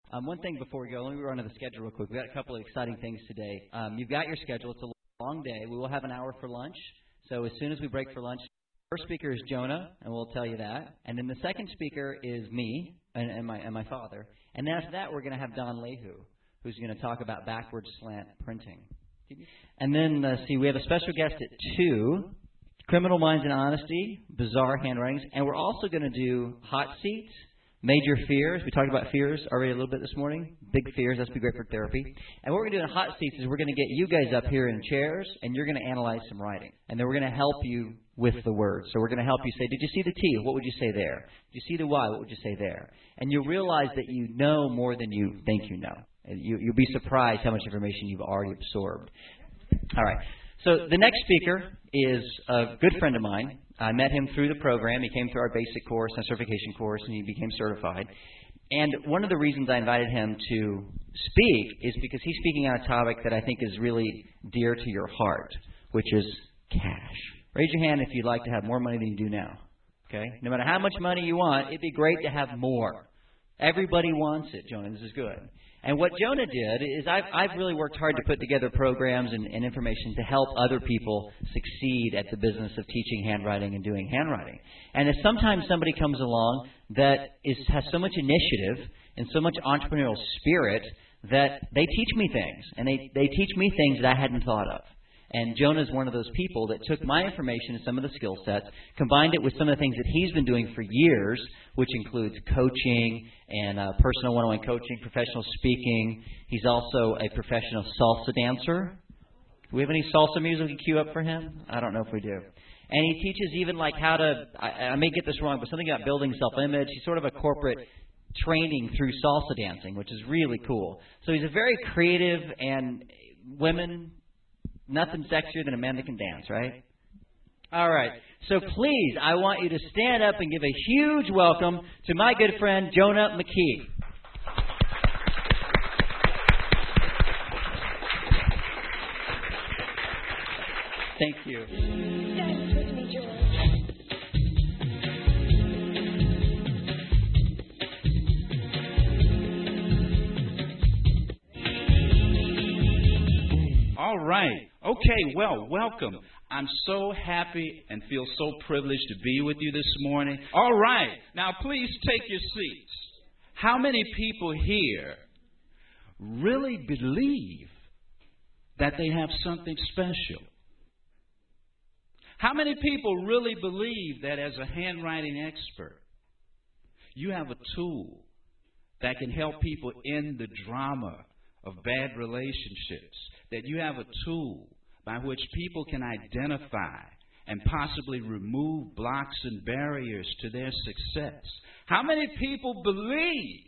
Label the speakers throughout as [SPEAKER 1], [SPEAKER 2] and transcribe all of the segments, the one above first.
[SPEAKER 1] One thing before we go, let me run to the schedule real quick. We've got a couple of exciting things today. You've got your schedule. It's a long day. We will have an hour for lunch. So as soon as we break for lunch, first speaker is Jonah, and we'll tell you that. And then the second speaker is me and my father. And then after that, we're going to have Don Lehu, who's going to talk about backward slant printing. And then, we have a special guest at 2, Criminal Minds and Honesty, Bizarre Handwritings. And we're also going to do Hot Seats, Major Fears. We talked about fears already a little bit this morning. Big fears. That's be great for therapy. And what we're going to do in Hot Seats is we're going to get you guys up here in chairs, and you're going to analyze some writing. And then we're going to help you with the words. So we're going to help you say, did you see the T? What would you say there? Did you see the Y? What would you say there? And you'll realize that you know more than you think you know. And you'll be surprised how much information you've already absorbed. All right. So the next speaker is a good friend of mine. I met him through the program. He came through our basic course and certification course, and he became certified. And one of the reasons I invited him to speak is because he's speaking on a topic that I think is really dear to your heart, which is cash. Raise your hand if you'd like to have more money than you do now. Okay? No matter how much money you want, it'd be great to have more. Everybody wants it, Jonah. This is good. And what Jonah did is I've really worked hard to put together programs and information to help other people succeed at the business of teaching handwriting and doing handwriting. And if sometimes somebody comes along that has so much initiative and so much entrepreneurial spirit that they teach me things, and they teach me things that I hadn't thought of. And Jonah's one of those people that took my information and some of the skill sets, combined it with some of the things that he's been doing for years, which includes coaching and personal one-on-one coaching, professional speaking. He's also a professional salsa dancer. Do we have any salsa music we can cue up for him? I don't know if we do. And he teaches even like how to, I may get this wrong, but something about building self-image. He's sort of a corporate training through salsa dancing, which is really cool. So he's a very creative, and women, nothing sexier than a man that can dance, right? All right. So please, I want you to stand up and give a huge welcome to my good friend, Jonah McKee. Thank you.
[SPEAKER 2] Dance with me, George.
[SPEAKER 3] All right. Okay, well, welcome. I'm so happy and feel so privileged to be with you this morning. All right. Now, please take your seats. How many people here really believe that they have something special? How many people really believe that as a handwriting expert, you have a tool that can help people end the drama of bad relationships, that you have a tool by which people can identify and possibly remove blocks and barriers to their success? How many people believe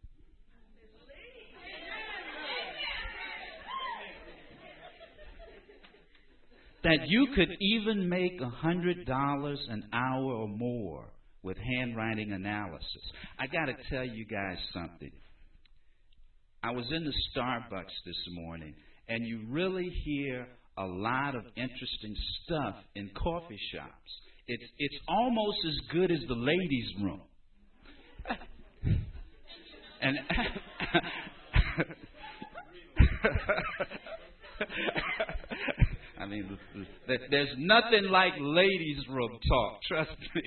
[SPEAKER 3] that you could even make $100 an hour or more with handwriting analysis? I got to tell you guys something. I was in the Starbucks this morning, and you really hear a lot of interesting stuff in coffee shops. It's almost as good as the ladies' room. And I mean, there's nothing like ladies' room talk, trust me.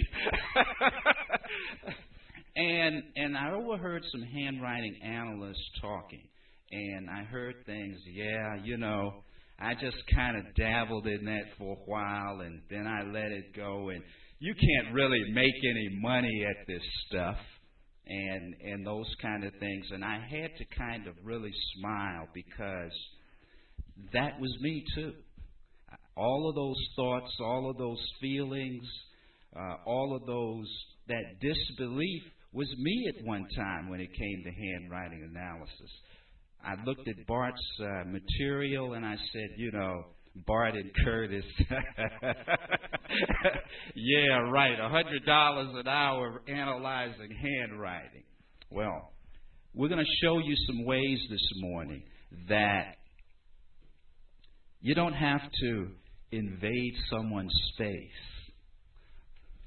[SPEAKER 3] And I overheard some handwriting analysts talking, and I heard things, I just kind of dabbled in that for a while, and then I let it go, and you can't really make any money at this stuff, and those kind of things. And I had to kind of really smile, because that was me too. All of those thoughts, all of those feelings, all of that disbelief was me at one time when it came to handwriting analysis. I looked at Bart's material and I said, Bart and Curtis, yeah, right, $100 an hour analyzing handwriting. Well, we're going to show you some ways this morning that you don't have to invade someone's space,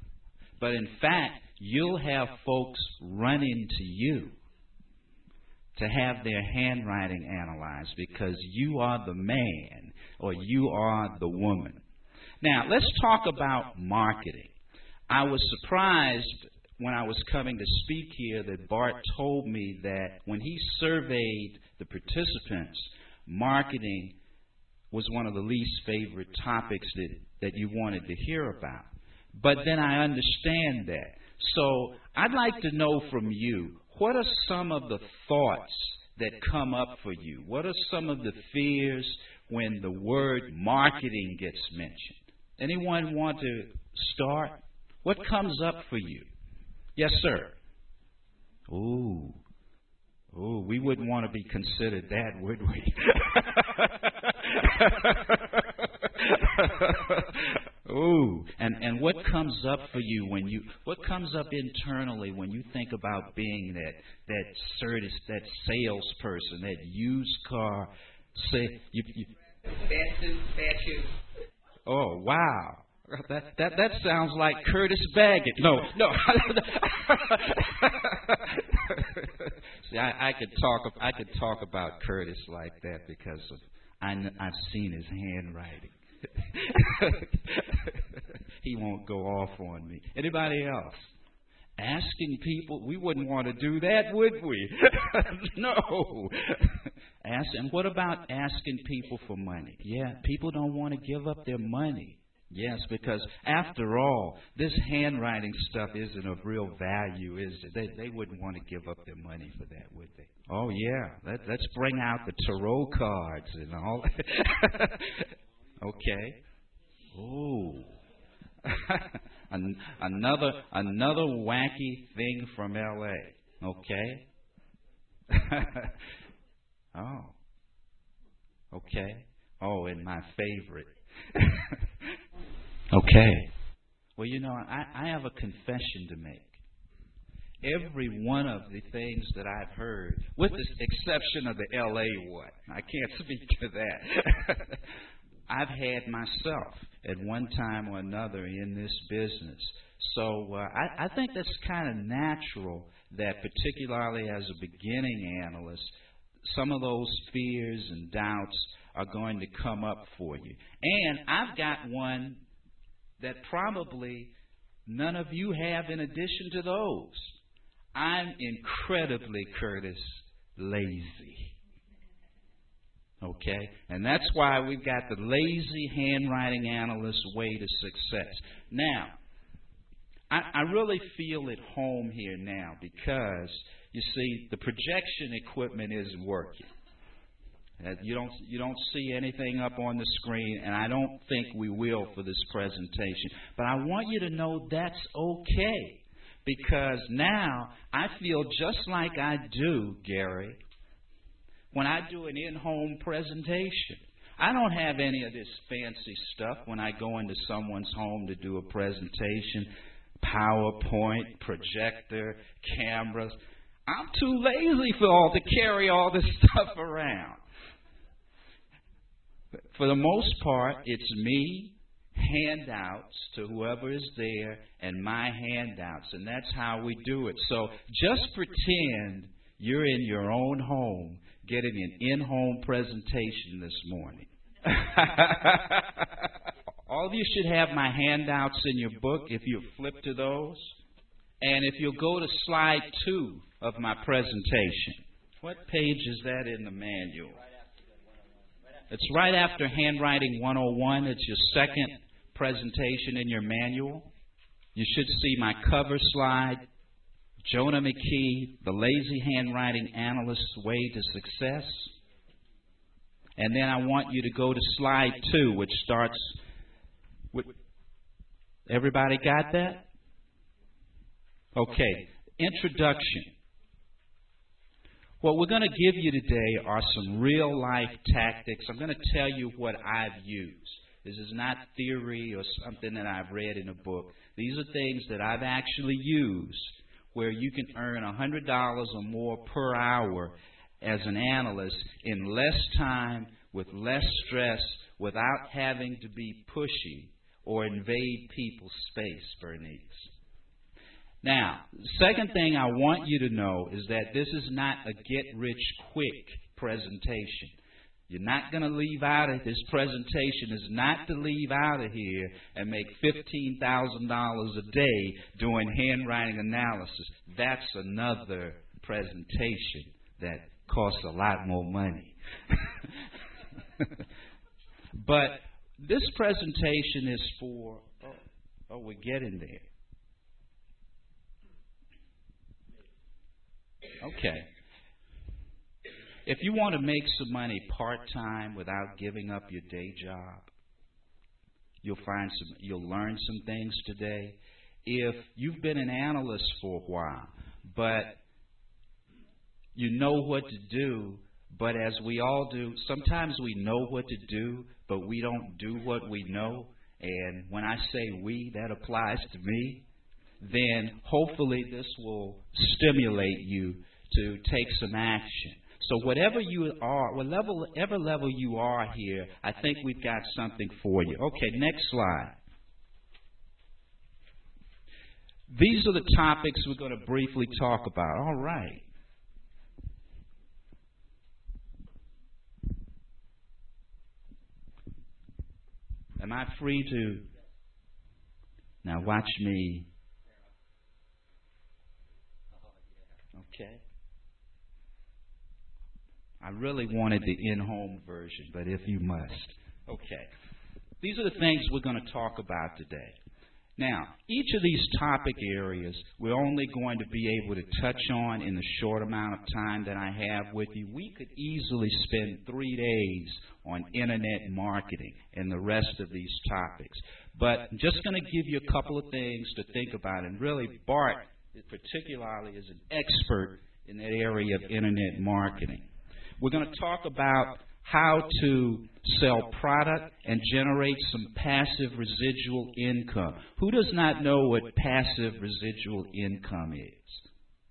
[SPEAKER 3] but in fact, you'll have folks run into you to have their handwriting analyzed because you are the man or you are the woman. Now, let's talk about marketing. I was surprised when I was coming to speak here that Bart told me that when he surveyed the participants, marketing was one of the least favorite topics that you wanted to hear about. But then I understand that. So I'd like to know from you, what are some of the thoughts that come up for you? What are some of the fears when the word marketing gets mentioned? Anyone want to start? What comes up for you? Yes, sir. Ooh, we wouldn't want to be considered that, would we? Ooh, and what comes up for you what comes up internally when you think about being that salesperson, that used car,
[SPEAKER 4] Bad suit, bad shoes.
[SPEAKER 3] Oh, wow. That sounds like Curtis Baggett. No. See, I could talk about Curtis like that because I've seen his handwriting. He won't go off on me. Anybody else? Asking people, we wouldn't want to do that, would we? No. And what about asking people for money? Yeah, people don't want to give up their money. Yes, because after all, this handwriting stuff isn't of real value, is it? They wouldn't want to give up their money for that, would they? Oh, yeah. Let's bring out the tarot cards and all. Okay. Ooh. Another wacky thing from L.A. Okay. Oh. Okay. Oh, and my favorite. Okay. Well, you know, I have a confession to make. Every one of the things that I've heard, with the exception of the L.A. one, I can't speak to that. I've had myself at one time or another in this business. So I think that's kind of natural that particularly as a beginning analyst, some of those fears and doubts are going to come up for you. And I've got one that probably none of you have in addition to those. I'm incredibly, Curtis, lazy. Okay? And that's why we've got the lazy handwriting analyst way to success. Now, I really feel at home here now because, you see, the projection equipment isn't working. You don't see anything up on the screen, and I don't think we will for this presentation. But I want you to know that's okay, because now I feel just like I do, Gary, when I do an in-home presentation. I don't have any of this fancy stuff when I go into someone's home to do a presentation, PowerPoint, projector, cameras. I'm too lazy to carry all this stuff around. For the most part, it's me, handouts to whoever is there, and my handouts, and that's how we do it. So just pretend you're in your own home getting an in-home presentation this morning. All of you should have my handouts in your book if you flip to those. And if you'll go to slide 2 of my presentation. What page is that in the manual? It's right after Handwriting 101. It's your second presentation in your manual. You should see my cover slide, Jonah McKee, the Lazy Handwriting Analyst's Way to Success. And then I want you to go to slide 2, which starts with... Everybody got that? Okay, introduction. What we're going to give you today are some real-life tactics. I'm going to tell you what I've used. This is not theory or something that I've read in a book. These are things that I've actually used where you can earn $100 or more per hour as an analyst in less time, with less stress, without having to be pushy or invade people's space, Bernice. Now, second thing I want you to know is that this is not a get-rich-quick presentation. You're not going to leave out of this presentation is not to leave out of here and make $15,000 a day doing handwriting analysis. That's another presentation that costs a lot more money. But this presentation is for, we're getting there. Okay. If you want to make some money part-time without giving up your day job, you'll learn some things today. If you've been an analyst for a while, but you know what to do, but as we all do, sometimes we know what to do, but we don't do what we know. And when I say we, that applies to me. Then hopefully this will stimulate you to take some action. So whatever you are, whatever level you are here, I think we've got something for you. Okay, next slide. These are the topics we're going to briefly talk about. All right. Am I free to? Now watch me. Okay. I really wanted the in-home version, but if you must. Okay. These are the things we're going to talk about today. Now, each of these topic areas we're only going to be able to touch on in the short amount of time that I have with you. We could easily spend 3 days on internet marketing and the rest of these topics. But I'm just going to give you a couple of things to think about. And really, Bart, particularly, is an expert in that area of internet marketing. We're going to talk about how to sell product and generate some passive residual income. Who does not know what passive residual income is?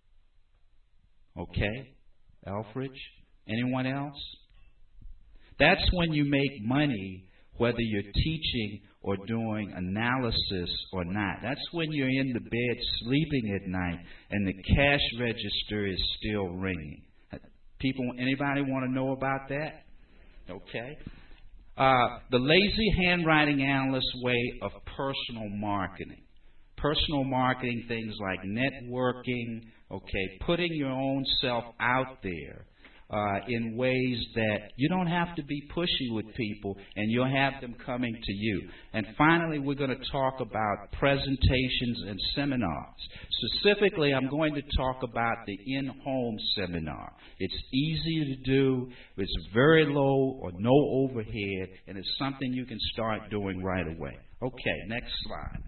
[SPEAKER 3] Okay. Elfridge? Anyone else? That's when you make money whether you're teaching or doing analysis or not. That's when you're in the bed sleeping at night and the cash register is still ringing. People, anybody want to know about that? Okay. The lazy handwriting analyst way of personal marketing. Personal marketing, things like networking, okay, putting your own self out there in ways that you don't have to be pushy with people and you'll have them coming to you. And finally, we're going to talk about presentations and seminars. Specifically, I'm going to talk about the in-home seminar. It's easy to do, it's very low or no overhead, and it's something you can start doing right away. Okay, next slide.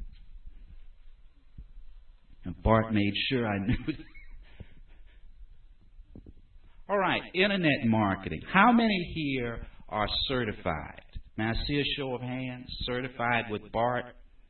[SPEAKER 3] And Bart made sure I knew that. All right, internet marketing. How many here are certified? May I see a show of hands? Certified with Bart?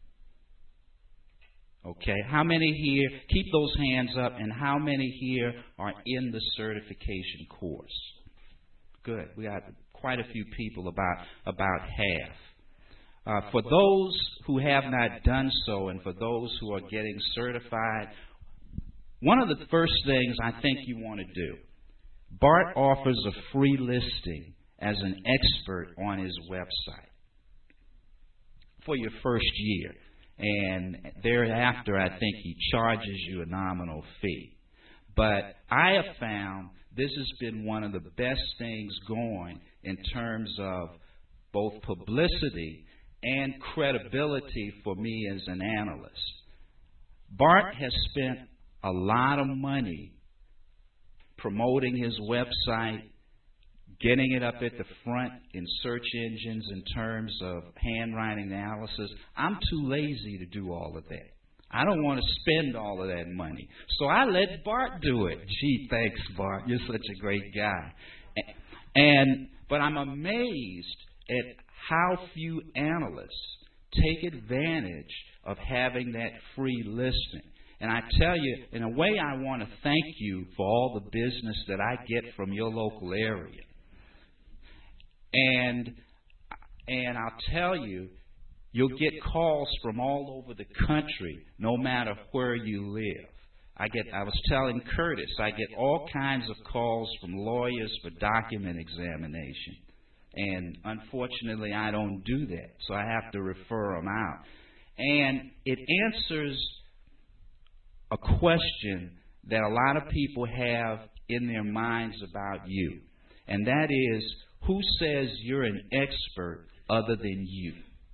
[SPEAKER 3] Okay, how many here, keep those hands up, and how many here are in the certification course? Good, we got quite a few people, about half. For those who have not done so, and for those who are getting certified, one of the first things I think you want to do, Bart offers a free listing as an expert on his website for your first year. And thereafter, I think he charges you a nominal fee. But I have found this has been one of the best things going in terms of both publicity and credibility for me as an analyst. Bart has spent a lot of money promoting his website, getting it up at the front in search engines in terms of handwriting analysis. I'm too lazy to do all of that. I don't want to spend all of that money. So I let Bart do it. Gee, thanks, Bart. You're such a great guy. But I'm amazed at how few analysts take advantage of having that free listing. And I tell you, in a way, I want to thank you for all the business that I get from your local area. And I'll tell you, You'll get calls from all over the country, no matter where you live. I was telling Curtis, I get all kinds of calls from lawyers for document examination. And unfortunately, I don't do that, so I have to refer them out. And it answers a question that a lot of people have in their minds about you. And that is, who says you're an expert other than you?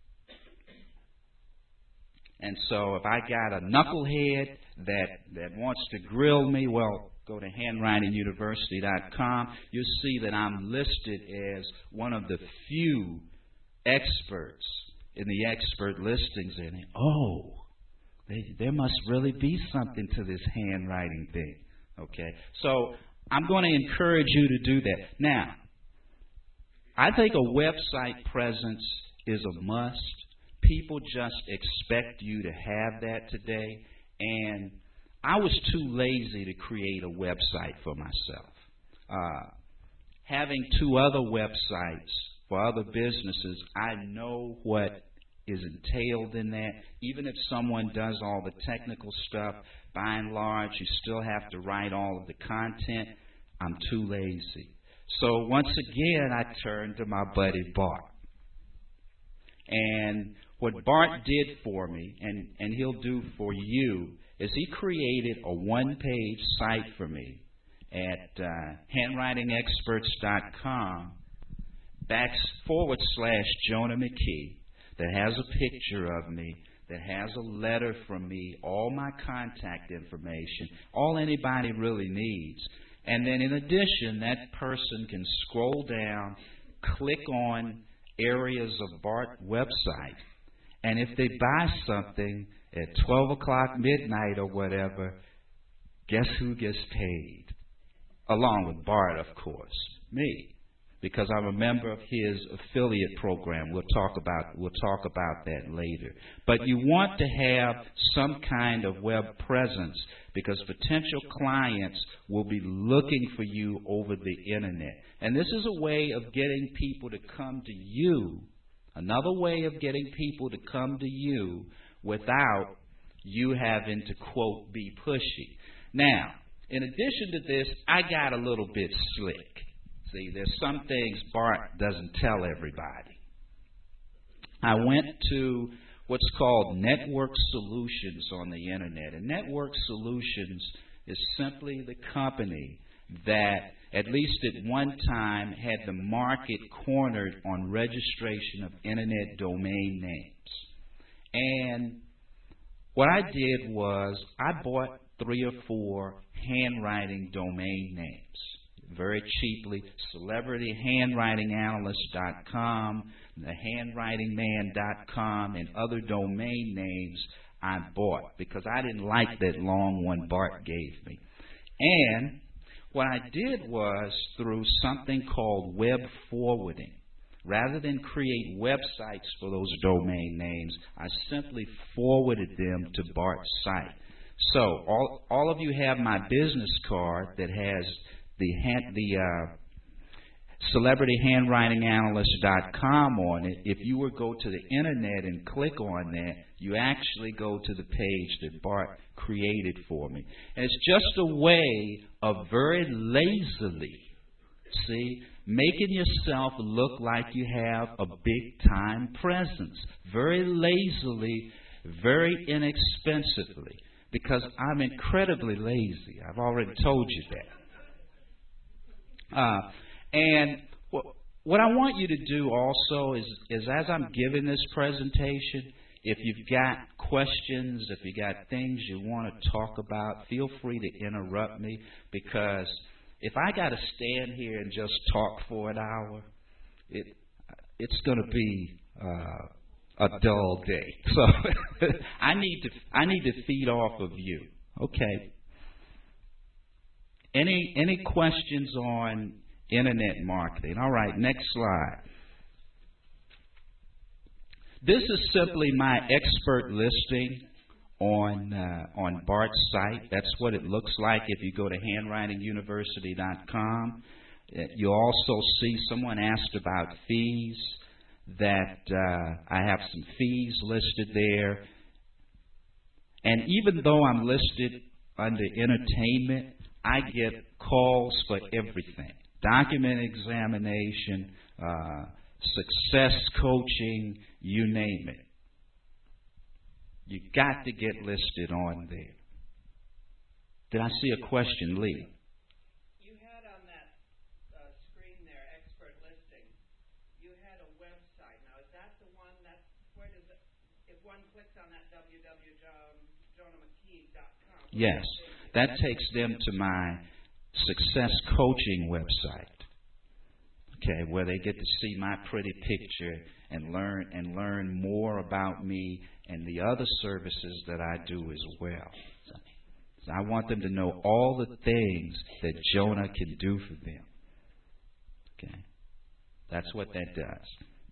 [SPEAKER 3] And so if I got a knucklehead that wants to grill me, well, go to handwritinguniversity.com. You'll see that I'm listed as one of the few experts in the expert listings. And there must really be something to this handwriting thing. Okay, so I'm going to encourage you to do that. Now, I think a website presence is a must. People just expect you to have that today, and I was too lazy to create a website for myself. Having 2 other websites for other businesses, I know what is entailed in that. Even if someone does all the technical stuff, by and large, you still have to write all of the content. I'm too lazy. So once again, I turned to my buddy Bart. And what Bart did for me, and he'll do for you, is he created a one-page site for me at handwritingexperts.com /Jonah McKee that has a picture of me, that has a letter from me, all my contact information, all anybody really needs. And then in addition, that person can scroll down, click on areas of Bart's website, and if they buy something at 12 o'clock midnight or whatever, guess who gets paid? Along with Bart, of course, me, because I'm a member of his affiliate program. We'll talk about that later. But you want to have some kind of web presence because potential clients will be looking for you over the internet. And this is a way of getting people to come to you, another way of getting people to come to you without you having to, quote, be pushy. Now, in addition to this, I got a little bit slick. See, there's some things Bart doesn't tell everybody. I went to what's called Network Solutions on the internet. And Network Solutions is simply the company that, at least at one time, had the market cornered on registration of internet domain names. And what I did was I bought 3 or 4 handwriting domain names very cheaply. CelebrityHandwritingAnalyst.com, thehandwritingman.com, and other domain names I bought because I didn't like that long one Bart gave me. And what I did was, through something called web forwarding, rather than create websites for those domain names, I simply forwarded them to Bart's site. So all of you have my business card that has the CelebrityHandwritingAnalyst.com on it. If you would go to the internet and click on that, you actually go to the page that Bart created for me. And it's just a way of very lazily, making yourself look like you have a big-time presence. Very lazily, very inexpensively. Because I'm incredibly lazy. I've already told you that. And what I want you to do also is as I'm giving this presentation, if you've got questions, if you got things you want to talk about, feel free to interrupt me, because if I got to stand here and just talk for an hour, it's going to be a dull day. So I need to feed off of you. Okay. Any questions on internet marketing? All right, next slide. This is simply my expert listing on Bart's site. That's what it looks like if you go to handwritinguniversity.com. You'll also see someone asked about fees. that I have some fees listed there. And even though I'm listed under entertainment, I get calls for everything. Document examination, success coaching, you name it. You got to get listed on there. Did I see a question, Lee?
[SPEAKER 4] You had on that screen there, expert listing, you had a website. Now, is that the one that's, where does it, if one clicks on that www.jonahmckeague.com?
[SPEAKER 3] Yes, that takes them to my success coaching website. Okay, where they get to see my pretty picture and learn more about me and the other services that I do as well. So I want them to know all the things that Jonah can do for them. Okay, that's what that does.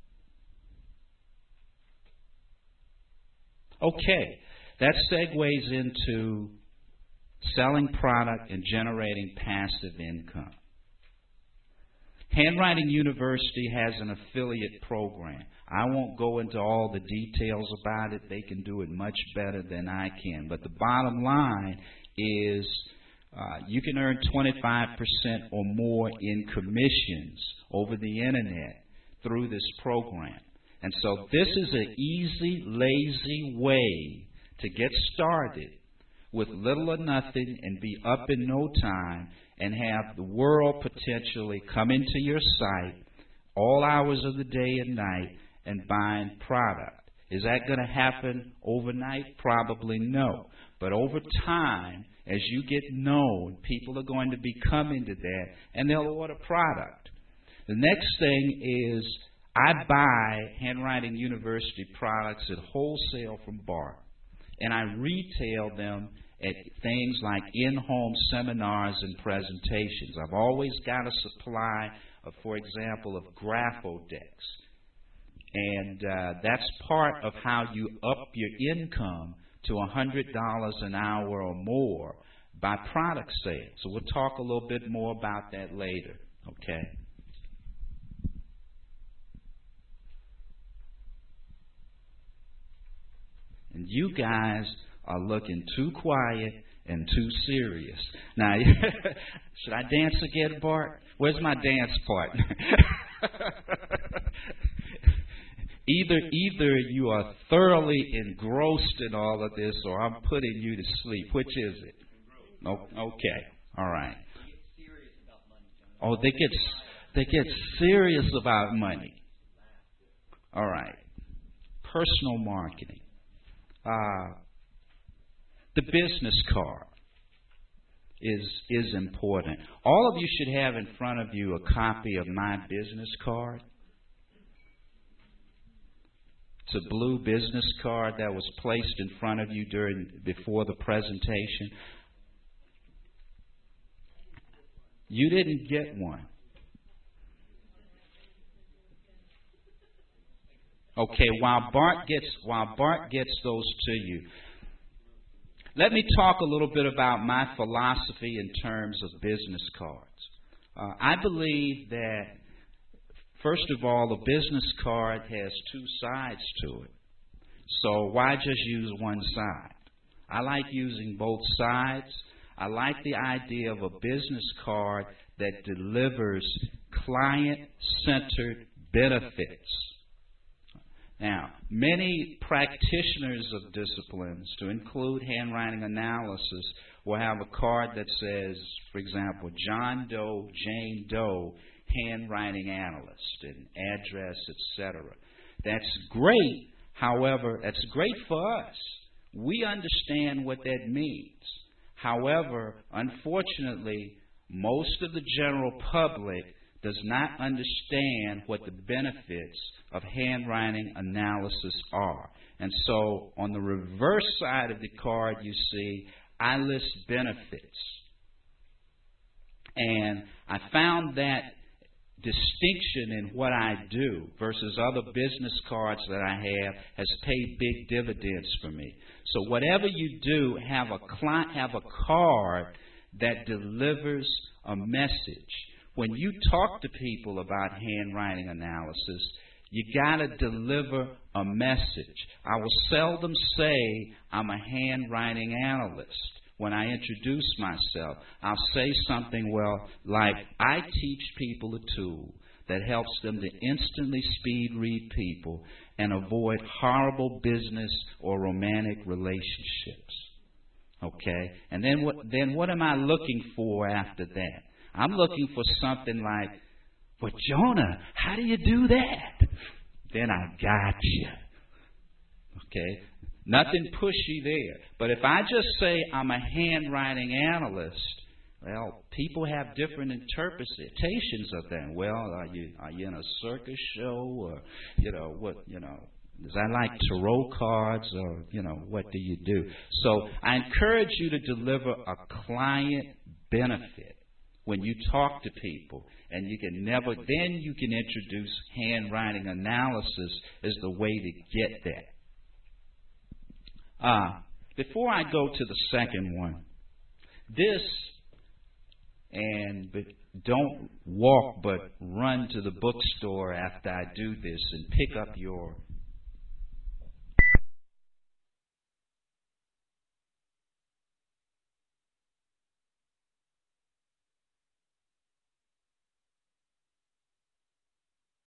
[SPEAKER 3] Okay, that segues into selling product and generating passive income. Handwriting University has an affiliate program. I won't go into all the details about it. They can do it much better than I can. But the bottom line is you can earn 25% or more in commissions over the Internet through this program. And so this is an easy, lazy way to get started with little or nothing and be up in no time and have the world potentially come into your site all hours of the day and night and buying product. Is that going to happen overnight? Probably no. But over time, as you get known, people are going to be coming to that and they'll order product. The next thing is I buy Handwriting University products at wholesale from BART, and I retail them at things like in-home seminars and presentations. I've always got a supply of, for example, of Graphodex. And that's part of how you up your income to $100 an hour or more by product sales. So we'll talk a little bit more about that later, okay? And you guys are looking too quiet and too serious. Now, should I dance again, Bart? Where's my dance partner? Either you are thoroughly engrossed in all of this, or I'm putting you to sleep. Which is it? Okay, all right. Oh, they get serious about money. All right. Personal marketing. The business card is important. All of you should have in front of you a copy of my business card. It's a blue business card that was placed in front of you before the presentation. You didn't get one. Okay, while Bart gets those to you, let me talk a little bit about my philosophy in terms of business cards. I believe that, first of all, a business card has two sides to it. So why just use one side? I like using both sides. I like the idea of a business card that delivers client-centered benefits. Now, many practitioners of disciplines, to include handwriting analysis, will have a card that says, for example, John Doe, Jane Doe, handwriting analyst, and address, etc. That's great. However, that's great for us. We understand what that means. However, unfortunately, most of the general public does not understand what the benefits of handwriting analysis are. And so on the reverse side of the card, you see, I list benefits. And I found that distinction in what I do versus other business cards that I have has paid big dividends for me. So whatever you do, have a card that delivers a message. When you talk to people about handwriting analysis, You got to deliver a message. I will seldom say I'm a handwriting analyst. When I introduce myself, I'll say something like, I teach people a tool that helps them to instantly speed read people and avoid horrible business or romantic relationships. Okay? And then what am I looking for after that? I'm looking for something like, well, Jonah, how do you do that? Then I got you. Okay? Nothing pushy there. But if I just say I'm a handwriting analyst, well, people have different interpretations of that. Well, are you in a circus show, or is that like tarot cards, or what do you do? So I encourage you to deliver a client benefit when you talk to people, and you can introduce handwriting analysis as the way to get that. Before I go to the second one, don't walk but run to the bookstore after I do this and pick up your